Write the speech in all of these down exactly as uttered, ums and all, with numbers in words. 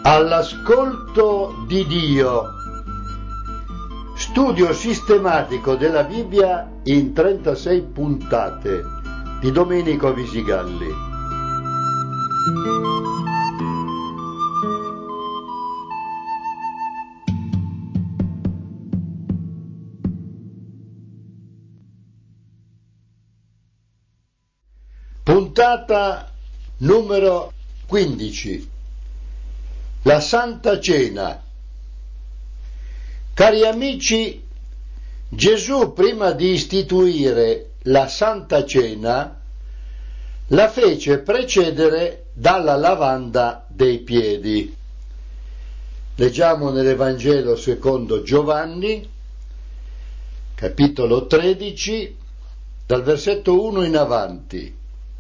All'ascolto di Dio. Studio sistematico della Bibbia in trentasei puntate di Domenico Visigalli. Puntata numero quindici. La Santa Cena. Cari amici, Gesù, prima di istituire la Santa Cena, la fece precedere dalla lavanda dei piedi. Leggiamo nell'Evangelo secondo Giovanni, capitolo tredici, dal versetto uno in avanti.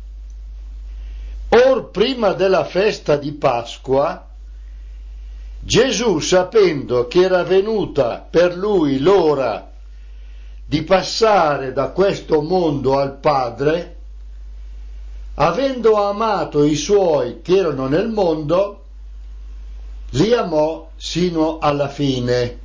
Or prima della festa di Pasqua, Gesù, sapendo che era venuta per lui l'ora di passare da questo mondo al Padre, avendo amato i suoi che erano nel mondo, li amò sino alla fine.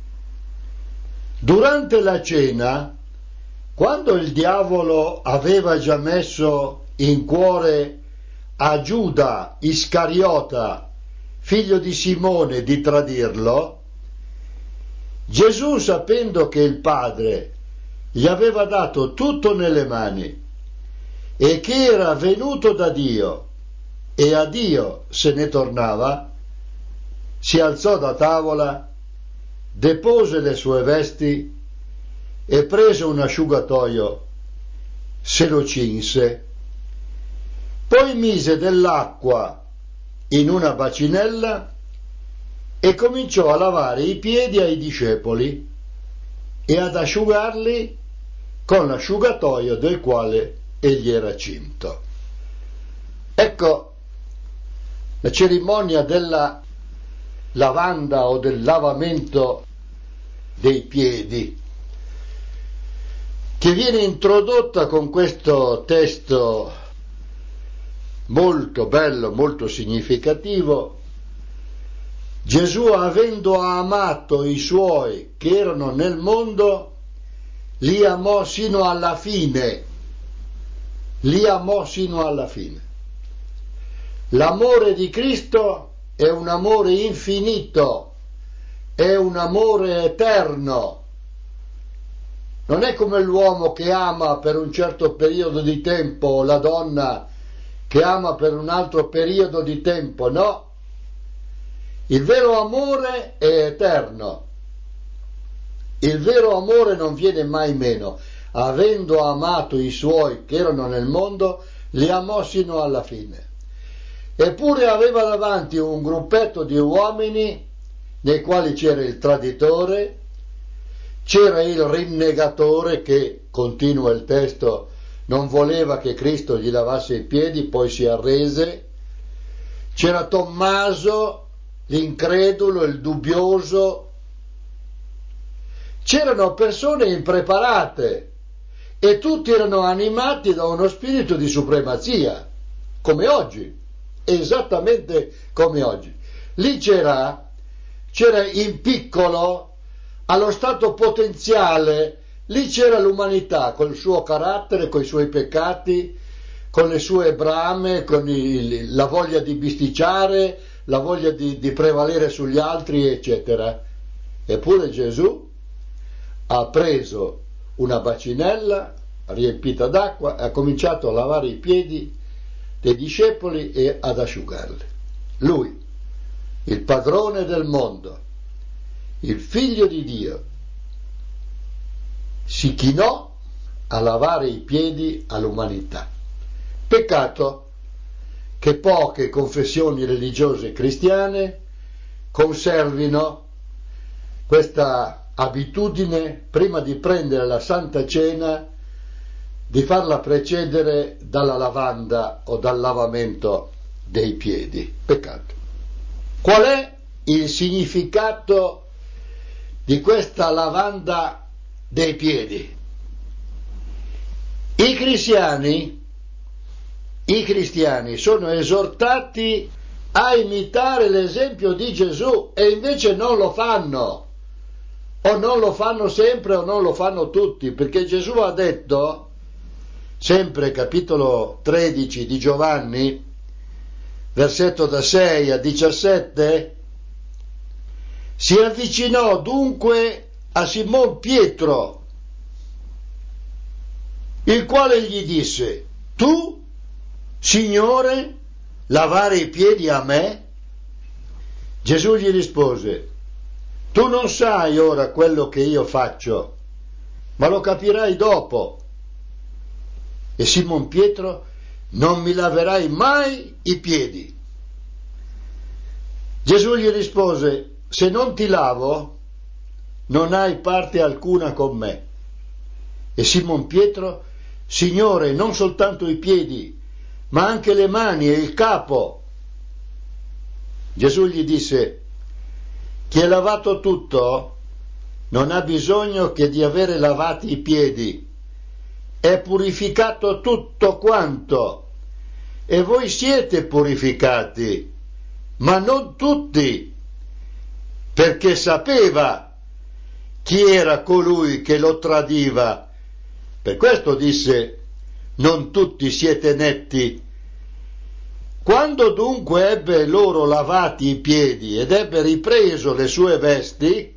Durante la cena, quando il diavolo aveva già messo in cuore a Giuda Iscariota, figlio di Simone, di tradirlo, Gesù, sapendo che il Padre gli aveva dato tutto nelle mani e che era venuto da Dio e a Dio se ne tornava, si alzò da tavola, depose le sue vesti e prese un asciugatoio, se lo cinse, poi mise dell'acqua in una bacinella e cominciò a lavare i piedi ai discepoli e ad asciugarli con l'asciugatoio del quale egli era cinto. Ecco la cerimonia della lavanda o del lavamento dei piedi, che viene introdotta con questo testo molto bello, molto significativo. Gesù, avendo amato i suoi che erano nel mondo, li amò sino alla fine. Li amò sino alla fine. L'amore di Cristo è un amore infinito, è un amore eterno. Non è come l'uomo che ama per un certo periodo di tempo, o la donna che ama per un altro periodo di tempo, no. Il vero amore è eterno. Il vero amore non viene mai meno. Avendo amato i suoi che erano nel mondo, li amò sino alla fine. Eppure aveva davanti un gruppetto di uomini nei quali c'era il traditore, c'era il rinnegatore che, continua il testo, non voleva che Cristo gli lavasse i piedi, poi si arrese, c'era Tommaso, l'incredulo, il dubbioso, c'erano persone impreparate e tutti erano animati da uno spirito di supremazia, come oggi, esattamente come oggi. Lì c'era, c'era in piccolo, allo stato potenziale, lì c'era l'umanità col suo carattere, con i suoi peccati, con le sue brame, con il, la voglia di bisticciare, la voglia di, di prevalere sugli altri, eccetera. Eppure Gesù ha preso una bacinella riempita d'acqua e ha cominciato a lavare i piedi dei discepoli e ad asciugarli. Lui, il padrone del mondo, il figlio di Dio, si chinò a lavare i piedi all'umanità. Peccato che poche confessioni religiose cristiane conservino questa abitudine, prima di prendere la Santa Cena, di farla precedere dalla lavanda o dal lavamento dei piedi. Peccato. Qual è il significato di questa lavanda dei piedi? I cristiani, i cristiani sono esortati a imitare l'esempio di Gesù e invece non lo fanno, o non lo fanno sempre o non lo fanno tutti, perché Gesù ha detto, sempre capitolo tredici di Giovanni, versetto da sei a diciassette, si avvicinò dunque a Simon Pietro, il quale gli disse: tu, Signore, lavare i piedi a me? Gesù gli rispose: tu non sai ora quello che io faccio, ma lo capirai dopo. E Simon Pietro: non mi laverai mai i piedi. Gesù gli rispose: se non ti lavo, non hai parte alcuna con me. E Simon Pietro: Signore, non soltanto i piedi, ma anche le mani e il capo. Gesù gli disse: chi è lavato tutto non ha bisogno che di avere lavati i piedi, è purificato tutto quanto, e voi siete purificati, ma non tutti, perché sapeva chi era colui che lo tradiva. Per questo disse: non tutti siete netti. Quando dunque ebbe loro lavati i piedi ed ebbe ripreso le sue vesti,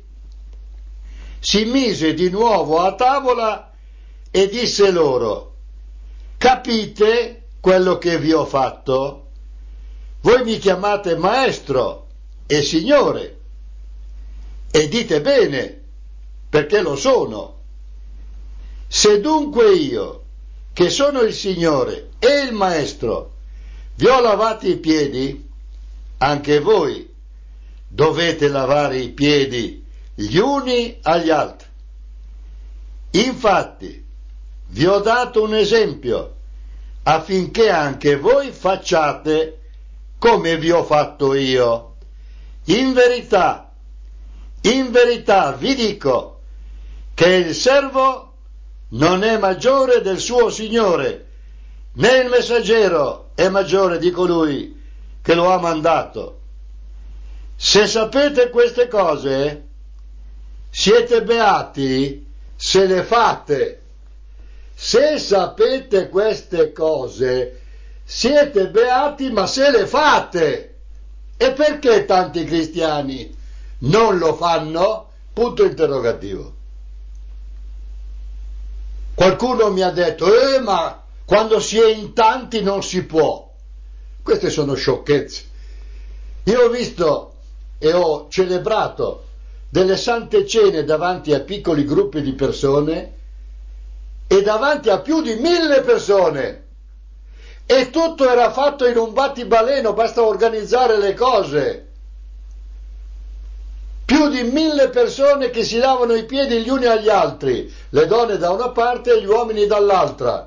si mise di nuovo a tavola e disse loro: capite quello che vi ho fatto? Voi mi chiamate maestro e signore, e dite bene, perché lo sono. Se dunque io, che sono il Signore e il Maestro, vi ho lavati i piedi, anche voi dovete lavare i piedi gli uni agli altri. Infatti, vi ho dato un esempio, affinché anche voi facciate come vi ho fatto io. In verità, in verità vi dico che il servo non è maggiore del suo Signore, né il messaggero è maggiore di colui che lo ha mandato. Se sapete queste cose, siete beati se le fate. Se sapete queste cose, siete beati ma se le fate. E perché tanti cristiani non lo fanno? Punto interrogativo. Qualcuno mi ha detto: eh, ma quando si è in tanti non si può. Queste sono sciocchezze. Io ho visto e ho celebrato delle sante cene davanti a piccoli gruppi di persone e davanti a più di mille persone, e tutto era fatto in un battibaleno, basta organizzare le cose. Più di mille persone che si lavano i piedi gli uni agli altri, le donne da una parte e gli uomini dall'altra.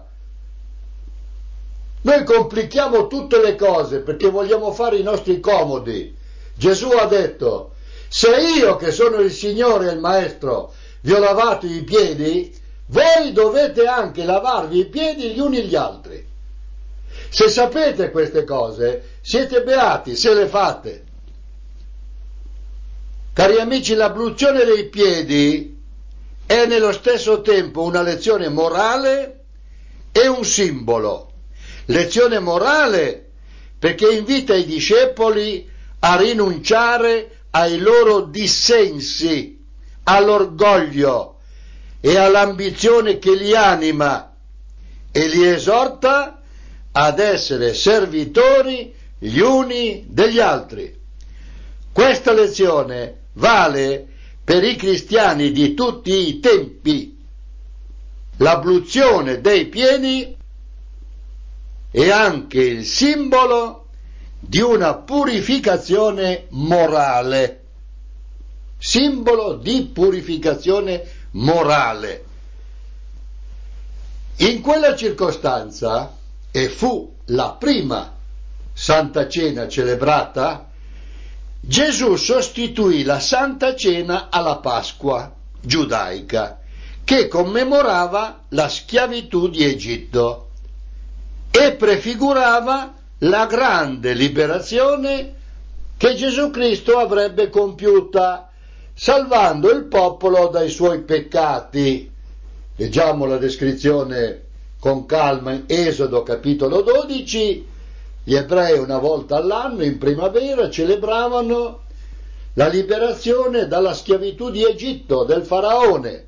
Noi complichiamo tutte le cose perché vogliamo fare i nostri comodi. Gesù ha detto: se io, che sono il Signore e il Maestro, vi ho lavato i piedi, voi dovete anche lavarvi i piedi gli uni agli altri. Se sapete queste cose, siete beati se le fate. Cari amici, l'abluzione dei piedi è nello stesso tempo una lezione morale e un simbolo. Lezione morale perché invita i discepoli a rinunciare ai loro dissensi, all'orgoglio e all'ambizione che li anima, e li esorta ad essere servitori gli uni degli altri. Questa lezione vale per i cristiani di tutti i tempi. L'abluzione dei piedi è anche il simbolo di una purificazione morale. Simbolo di purificazione morale. In quella circostanza, e fu la prima Santa Cena celebrata, Gesù sostituì la Santa Cena alla Pasqua giudaica, che commemorava la schiavitù di Egitto e prefigurava la grande liberazione che Gesù Cristo avrebbe compiuta, salvando il popolo dai suoi peccati. Leggiamo la descrizione con calma in Esodo capitolo dodici. Gli ebrei una volta all'anno, in primavera, celebravano la liberazione dalla schiavitù di Egitto, del faraone.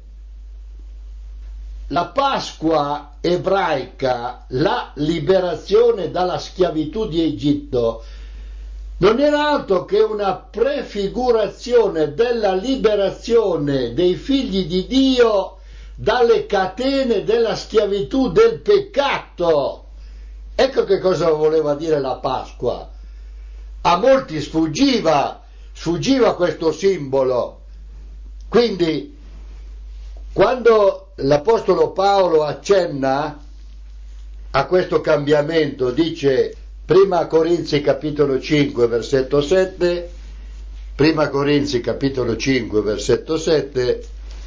La Pasqua ebraica, la liberazione dalla schiavitù di Egitto, non era altro che una prefigurazione della liberazione dei figli di Dio dalle catene della schiavitù del peccato. Ecco che cosa voleva dire la Pasqua. A molti sfuggiva, sfuggiva questo simbolo. Quindi, quando l'Apostolo Paolo accenna a questo cambiamento, dice Prima Corinzi capitolo cinque versetto sette, Prima Corinzi capitolo cinque versetto sette,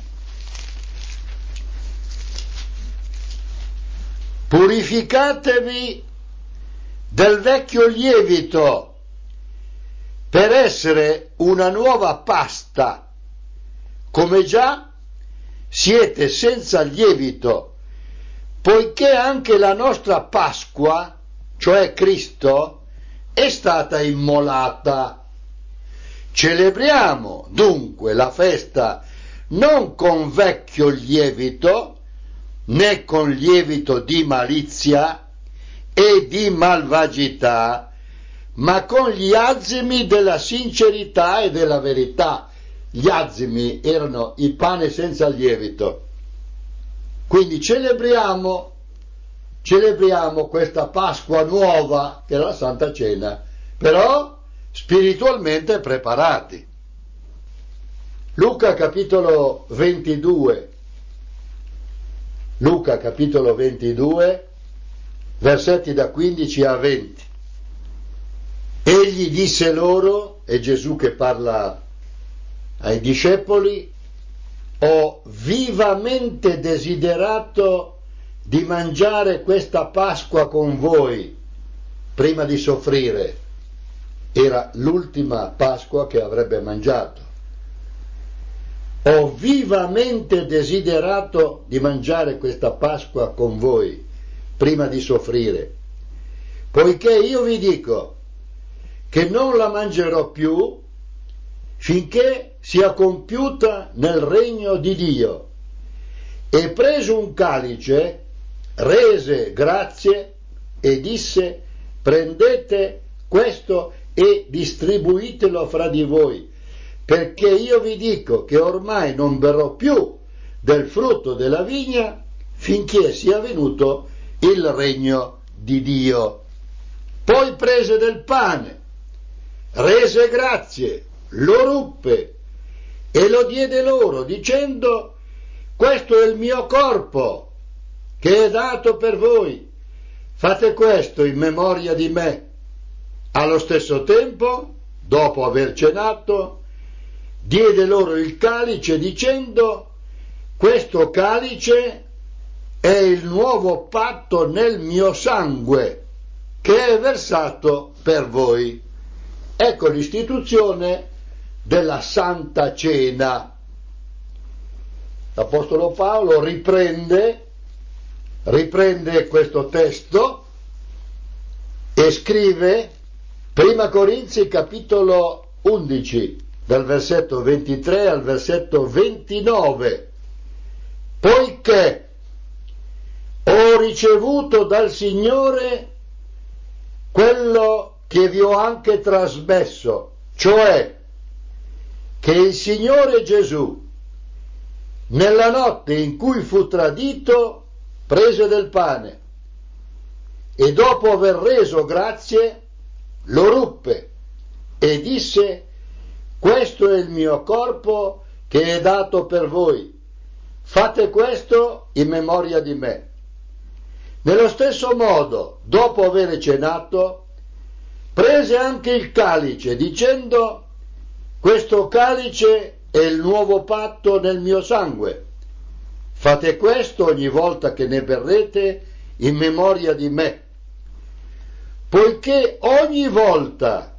purificatevi del vecchio lievito per essere una nuova pasta, come già siete senza lievito, poiché anche la nostra Pasqua, cioè Cristo, è stata immolata. Celebriamo dunque la festa non con vecchio lievito, né con lievito di malizia e di malvagità, ma con gli azimi della sincerità e della verità. Gli azimi erano il pane senza lievito. Quindi celebriamo celebriamo questa Pasqua nuova, che è la Santa Cena, però spiritualmente preparati. Luca capitolo ventidue, Luca capitolo ventidue, versetti da quindici a venti. Egli disse loro, è Gesù che parla ai discepoli, ho vivamente desiderato di mangiare questa Pasqua con voi prima di soffrire. Era l'ultima Pasqua che avrebbe mangiato. Ho vivamente desiderato di mangiare questa Pasqua con voi prima di soffrire, poiché io vi dico che non la mangerò più finché sia compiuta nel regno di Dio. E preso un calice, rese grazie e disse: prendete questo e distribuitelo fra di voi, perché io vi dico che ormai non berrò più del frutto della vigna finché sia venuto il regno di Dio. Poi prese del pane, rese grazie, lo ruppe e lo diede loro, dicendo: questo è il mio corpo che è dato per voi, fate questo in memoria di me. Allo stesso tempo, dopo aver cenato, diede loro il calice dicendo: questo calice è il nuovo patto nel mio sangue che è versato per voi. Ecco l'istituzione della Santa Cena. L'Apostolo Paolo riprende, riprende questo testo e scrive Prima Corinzi capitolo undici, dal versetto ventitré al versetto ventinove. Poiché ho ricevuto dal Signore quello che vi ho anche trasmesso, cioè che il Signore Gesù, nella notte in cui fu tradito, prese del pane e dopo aver reso grazie lo ruppe e disse: questo è il mio corpo che è dato per voi, fate questo in memoria di me. Nello stesso modo, dopo aver cenato, prese anche il calice dicendo: questo calice è il nuovo patto nel mio sangue, fate questo ogni volta che ne berrete in memoria di me. Poiché ogni volta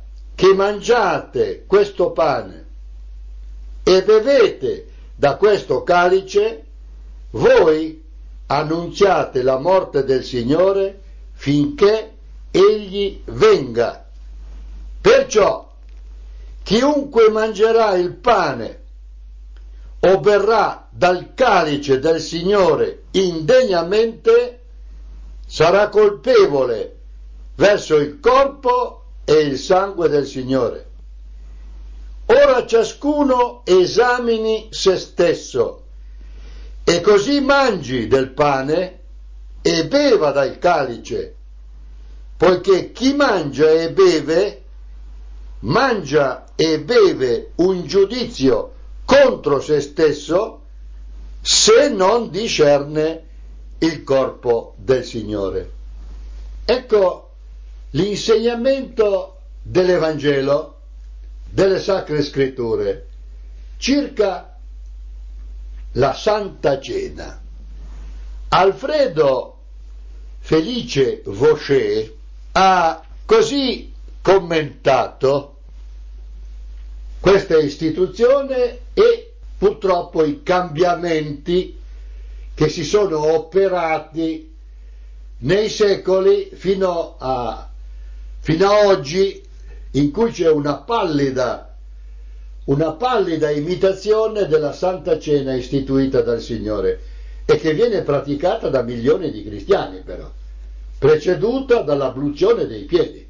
che mangiate questo pane e bevete da questo calice, voi annunziate la morte del Signore finché Egli venga. Perciò chiunque mangerà il pane o berrà dal calice del Signore indegnamente sarà colpevole verso il corpo e il sangue del Signore. Ora ciascuno esamini se stesso e così mangi del pane e beva dal calice, poiché chi mangia e beve, mangia e beve un giudizio contro se stesso, se non discerne il corpo del Signore. Ecco l'insegnamento dell'Evangelo, delle Sacre Scritture, circa la Santa Cena. Alfredo Felice Vaucher ha così commentato questa istituzione e purtroppo i cambiamenti che si sono operati nei secoli fino a, fino a oggi, in cui c'è una pallida, una pallida imitazione della Santa Cena istituita dal Signore e che viene praticata da milioni di cristiani, però, preceduta dall'abluzione dei piedi.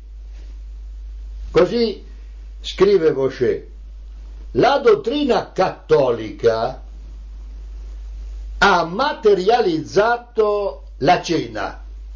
Così scrive Vaucher: la dottrina cattolica ha materializzato la cena,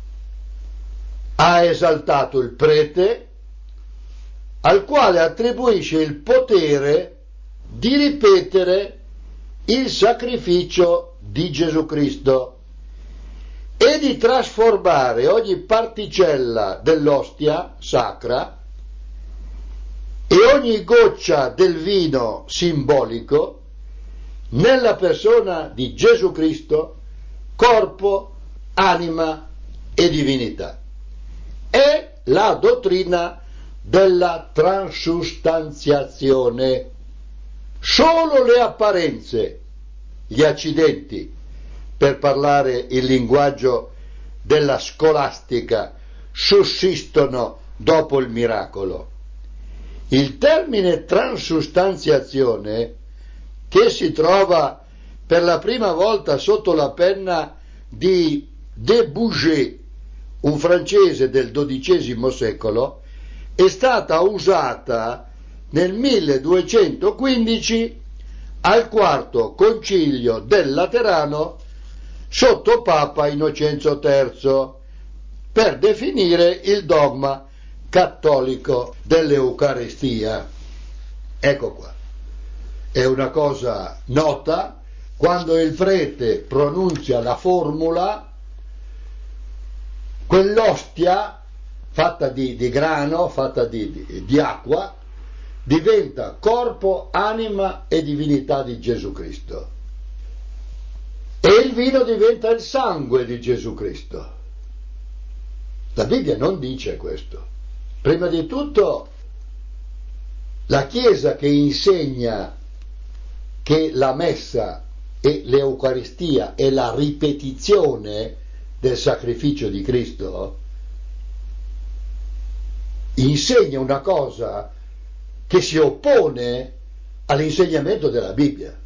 ha esaltato il prete, al quale attribuisce il potere di ripetere il sacrificio di Gesù Cristo e di trasformare ogni particella dell'ostia sacra e ogni goccia del vino simbolico nella persona di Gesù Cristo, corpo, anima e divinità. È la dottrina della transustanziazione. Solo le apparenze, gli accidenti, per parlare il linguaggio della scolastica, sussistono dopo il miracolo. Il termine transustanziazione, che si trova per la prima volta sotto la penna di De Bouget, un francese del dodicesimo secolo, è stata usata nel milleduecentoquindici al quarto concilio del Laterano sotto Papa Innocenzo terzo per definire il dogma cattolico dell'Eucaristia. Ecco qua. È una cosa nota quando il prete pronunzia la formula, quell'ostia fatta di, di grano, fatta di, di, di acqua, diventa corpo, anima e divinità di Gesù Cristo. E il vino diventa il sangue di Gesù Cristo. La Bibbia non dice questo. Prima di tutto, la Chiesa che insegna che la messa e l'Eucaristia è la ripetizione del sacrificio di Cristo, insegna una cosa che si oppone all'insegnamento della Bibbia.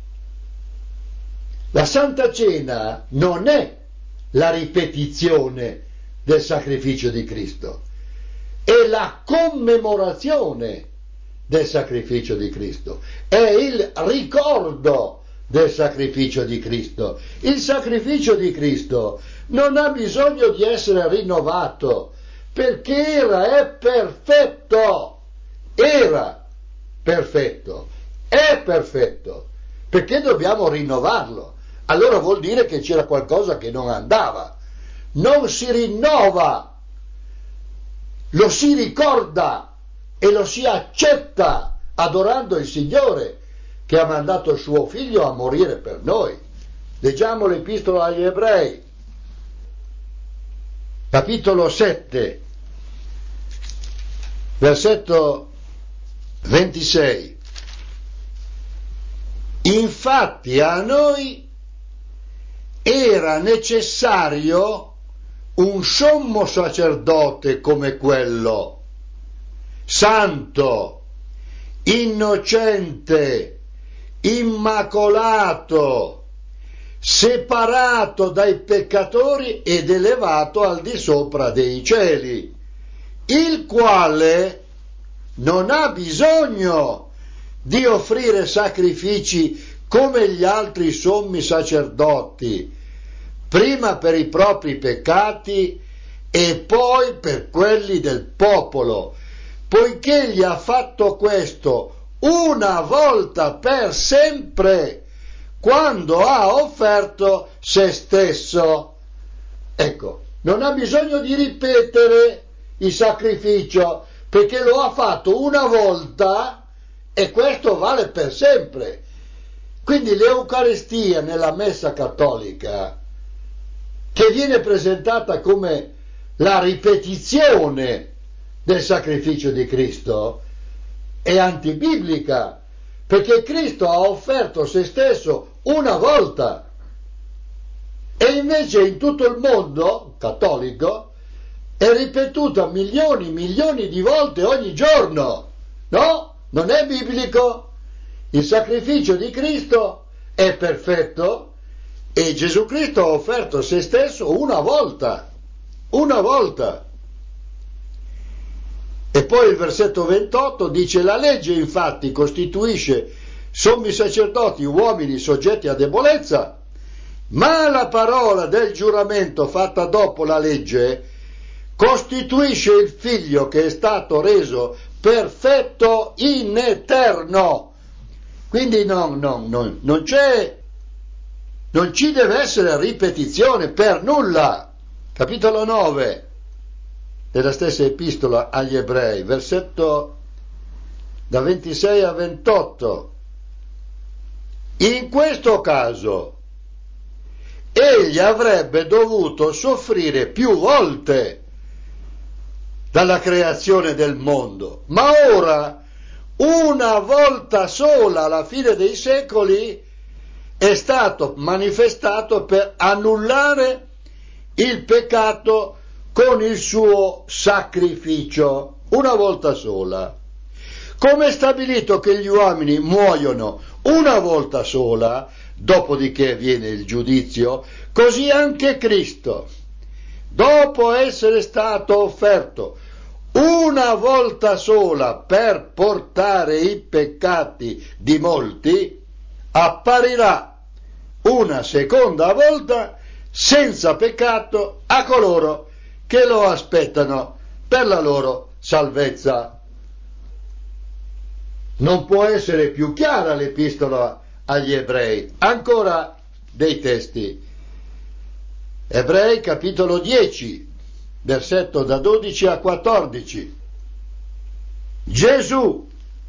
La Santa Cena non è la ripetizione del sacrificio di Cristo, è la commemorazione del sacrificio di Cristo, è il ricordo del sacrificio di Cristo. Il sacrificio di Cristo non ha bisogno di essere rinnovato, perché era, è perfetto, era perfetto, è perfetto, perché dobbiamo rinnovarlo? Allora vuol dire che c'era qualcosa che non andava. Non si rinnova, lo si ricorda e lo si accetta adorando il Signore che ha mandato il suo figlio a morire per noi. Leggiamo l'Epistola agli Ebrei, capitolo sette, versetto ventisei. Infatti a noi era necessario un sommo sacerdote come quello, santo, innocente, immacolato, separato dai peccatori ed elevato al di sopra dei cieli, il quale non ha bisogno di offrire sacrifici come gli altri sommi sacerdoti, prima per i propri peccati e poi per quelli del popolo, poiché gli ha fatto questo una volta per sempre, quando ha offerto se stesso. Ecco, non ha bisogno di ripetere il sacrificio, perché lo ha fatto una volta e questo vale per sempre. Quindi l'Eucaristia nella Messa cattolica, che viene presentata come la ripetizione del sacrificio di Cristo, è antibiblica, perché Cristo ha offerto se stesso una volta e invece in tutto il mondo cattolico è ripetuta milioni e milioni di volte ogni giorno. No, non è biblico. Il sacrificio di Cristo è perfetto e Gesù Cristo ha offerto se stesso una volta, una volta. E poi il versetto ventotto dice: la legge infatti costituisce sommi sacerdoti uomini soggetti a debolezza, ma la parola del giuramento fatta dopo la legge costituisce il figlio che è stato reso perfetto in eterno. Quindi no, no, no, non c'è, non ci deve essere ripetizione per nulla. Capitolo nove della stessa epistola agli ebrei, versetto da ventisei a ventotto. In questo caso egli avrebbe dovuto soffrire più volte dalla creazione del mondo, ma ora, una volta sola alla fine dei secoli, è stato manifestato per annullare il peccato con il suo sacrificio, una volta sola. Come è stabilito che gli uomini muoiono una volta sola, dopodiché viene il giudizio, così anche Cristo, dopo essere stato offerto una volta sola per portare i peccati di molti, apparirà una seconda volta senza peccato a coloro che lo aspettano per la loro salvezza. Non può essere più chiara l'epistola agli ebrei. Ancora dei testi. Ebrei capitolo dieci, versetto da dodici a quattordici. Gesù,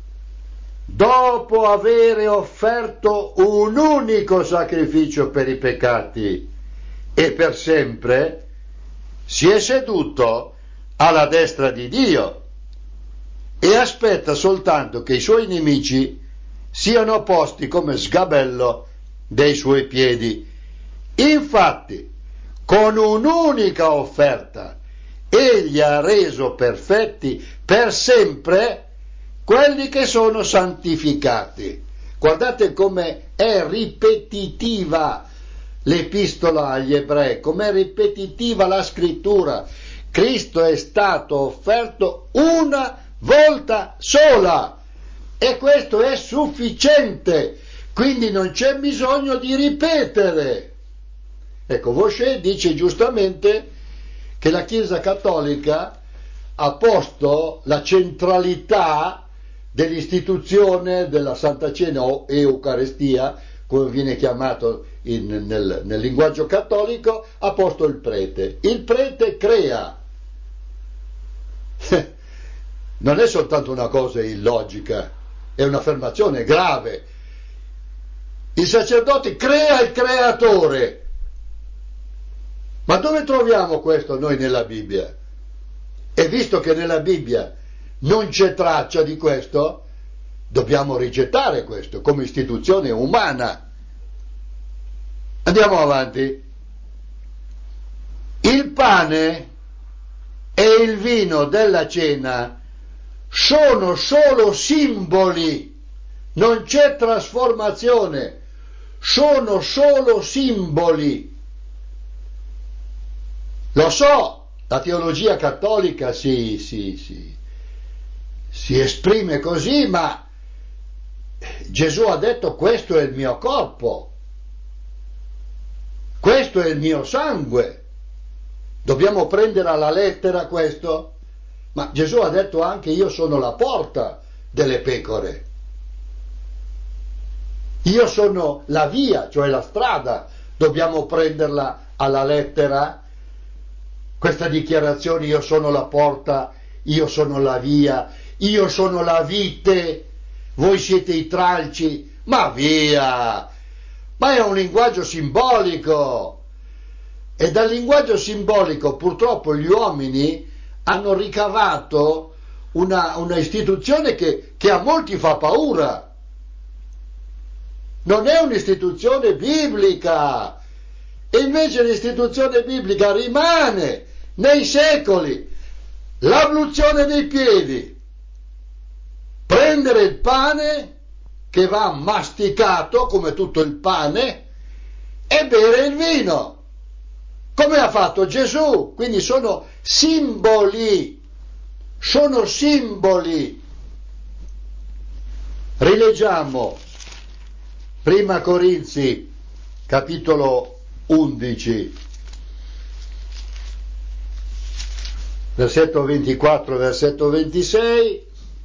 dopo avere offerto un unico sacrificio per i peccati e per sempre, si è seduto alla destra di Dio e aspetta soltanto che i suoi nemici siano posti come sgabello dei suoi piedi. Infatti, con un'unica offerta egli ha reso perfetti per sempre quelli che sono santificati. Guardate come è ripetitiva l'epistola agli ebrei, com'è ripetitiva la scrittura. Cristo è stato offerto una volta sola e questo è sufficiente, quindi non c'è bisogno di ripetere. Ecco, Vaucher dice giustamente che la Chiesa Cattolica ha posto la centralità dell'istituzione della Santa Cena o Eucaristia, come viene chiamato in, nel, nel linguaggio cattolico, ha posto il prete. Il prete crea. Non è soltanto una cosa illogica, è un'affermazione grave. Il sacerdote crea il creatore. Ma dove troviamo questo noi nella Bibbia? E visto che nella Bibbia non c'è traccia di questo, dobbiamo rigettare questo come istituzione umana. Andiamo avanti. Il pane e il vino della cena sono solo simboli, non c'è trasformazione, sono solo simboli. Lo so, la teologia cattolica si, si, si, si esprime così, ma Gesù ha detto: questo è il mio corpo, questo è il mio sangue. Dobbiamo prendere alla lettera questo? Ma Gesù ha detto anche: io sono la porta delle pecore, io sono la via, cioè la strada. Dobbiamo prenderla alla lettera questa dichiarazione: io sono la porta, io sono la via, io sono la vite, voi siete i tralci. Ma via! Ma è un linguaggio simbolico, e dal linguaggio simbolico purtroppo gli uomini hanno ricavato una, una istituzione che, che a molti fa paura. Non è un'istituzione biblica, e invece l'istituzione biblica rimane nei secoli. L'abluzione dei piedi, prendere il pane che va masticato come tutto il pane e bere il vino, come ha fatto Gesù. Quindi sono simboli, sono simboli. Rileggiamo Prima Corinzi, capitolo undici, versetto ventiquattro, versetto ventisei.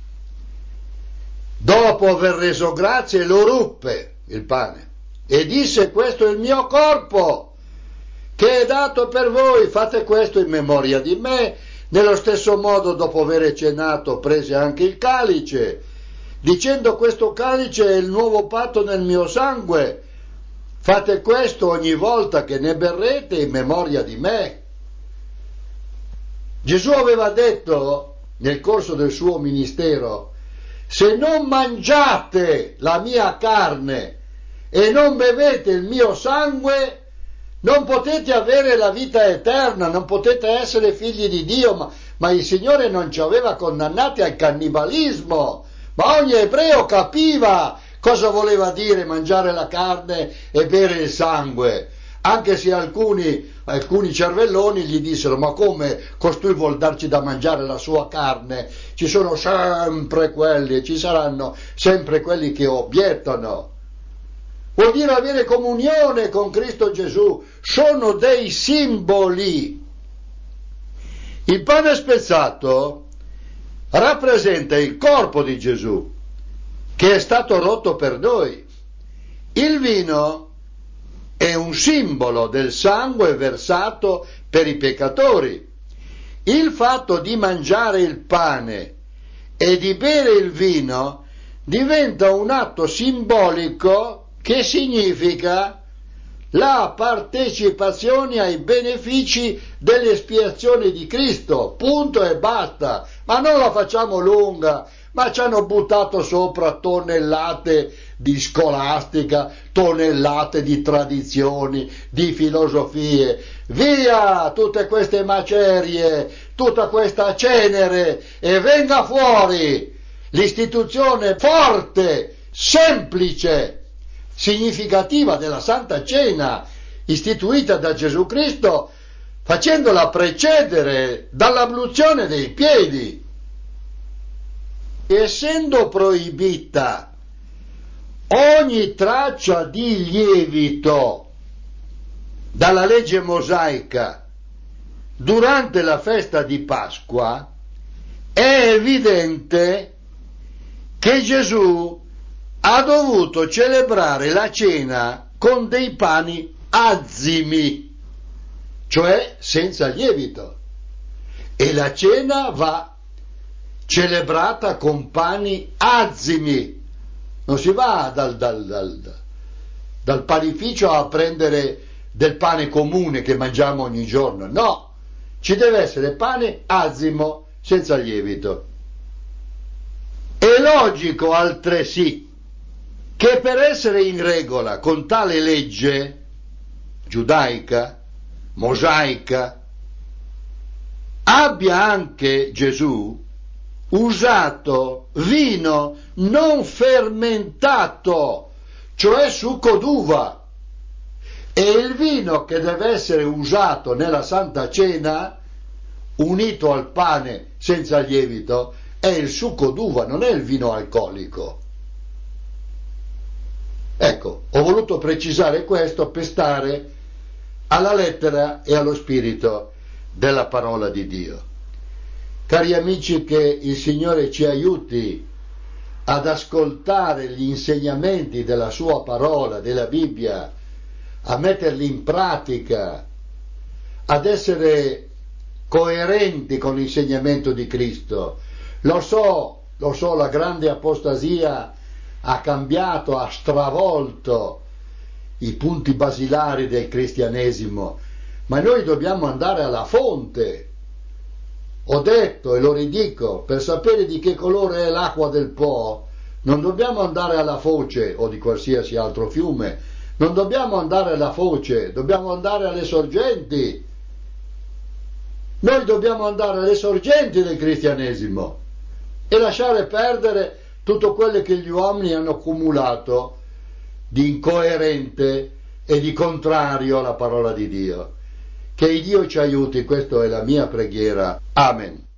Dopo aver reso grazie, lo ruppe il pane e disse: questo è il mio corpo che è dato per voi, fate questo in memoria di me. Nello stesso modo, dopo aver cenato, prese anche il calice, dicendo: questo calice è il nuovo patto nel mio sangue, fate questo ogni volta che ne berrete in memoria di me. Gesù aveva detto nel corso del suo ministero: se non mangiate la mia carne e non bevete il mio sangue, non potete avere la vita eterna, non potete essere figli di Dio. Ma, ma il Signore non ci aveva condannati al cannibalismo, ma ogni ebreo capiva cosa voleva dire mangiare la carne e bere il sangue, anche se alcuni, alcuni cervelloni gli dissero: ma come costui vuol darci da mangiare la sua carne? Ci sono sempre quelli e ci saranno sempre quelli che obiettano. Vuol dire avere comunione con Cristo Gesù, sono dei simboli. Il pane spezzato rappresenta il corpo di Gesù, che è stato rotto per noi. Il vino è un simbolo del sangue versato per i peccatori. Il fatto di mangiare il pane e di bere il vino diventa un atto simbolico che significa la partecipazione ai benefici dell'espiazione di Cristo, punto e basta. Ma non la facciamo lunga, ma ci hanno buttato sopra tonnellate di scolastica, tonnellate di tradizioni, di filosofie. Via tutte queste macerie, tutta questa cenere, e venga fuori l'istituzione forte, semplice, significativa della Santa Cena, istituita da Gesù Cristo, facendola precedere dall'abluzione dei piedi. Essendo proibita ogni traccia di lievito dalla legge mosaica durante la festa di Pasqua, è evidente che Gesù ha dovuto celebrare la cena con dei pani azimi, cioè senza lievito, e la cena va celebrata con pani azimi. Non si va dal, dal, dal, dal panificio a prendere del pane comune che mangiamo ogni giorno, no, ci deve essere pane azimo senza lievito. È logico altresì che per essere in regola con tale legge giudaica, mosaica, abbia anche Gesù usato vino non fermentato, cioè succo d'uva, e il vino che deve essere usato nella Santa Cena, unito al pane senza lievito, è il succo d'uva, non è il vino alcolico. Ecco, ho voluto precisare questo per stare alla lettera e allo spirito della parola di Dio. Cari amici, che il Signore ci aiuti ad ascoltare gli insegnamenti della sua parola, della Bibbia, a metterli in pratica, ad essere coerenti con l'insegnamento di Cristo. Lo so, lo so, la grande apostasia ha cambiato, ha stravolto i punti basilari del cristianesimo, ma noi dobbiamo andare alla fonte. Ho detto e lo ridico, per sapere di che colore è l'acqua del Po, non dobbiamo andare alla foce o di qualsiasi altro fiume, non dobbiamo andare alla foce, dobbiamo andare alle sorgenti. Noi dobbiamo andare alle sorgenti del cristianesimo e lasciare perdere tutto quello che gli uomini hanno accumulato di incoerente e di contrario alla parola di Dio. Che Dio ci aiuti, questa è la mia preghiera. Amen.